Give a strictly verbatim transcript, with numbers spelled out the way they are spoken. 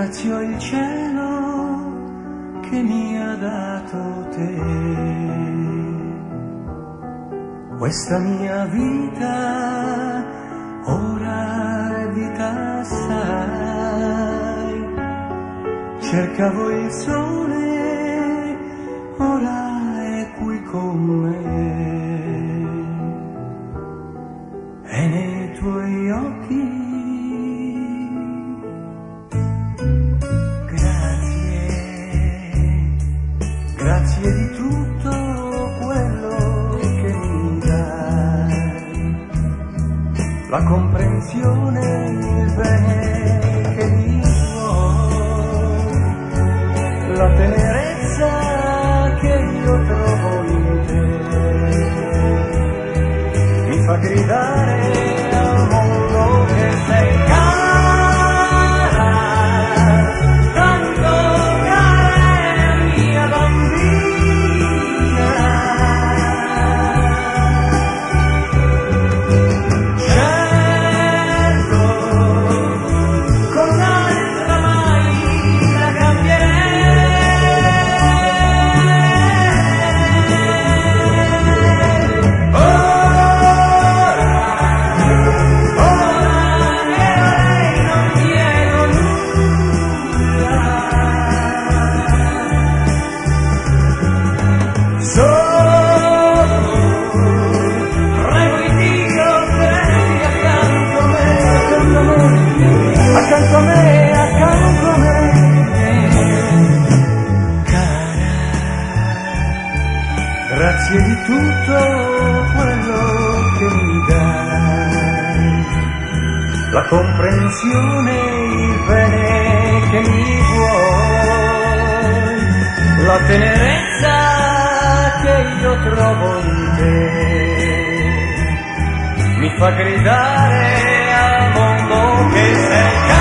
ringrazio il cielo che mi ha dato te. Questa mia vita ora è vita assai. Cercavo il sole, ora è qui con me. E nei tuoi occhi grazie di tutto quello che mi dai, la comprensione, il bene che mi vuoi, la tenerezza che io trovo in te, mi fa gridare al mondo che sei cara. Accanto a me, accanto a me, cara, grazie di tutto quello che mi dai, la comprensione, il bene che mi vuoi, la tenerezza che io trovo in te, mi fa gridare al mondo che sei cara.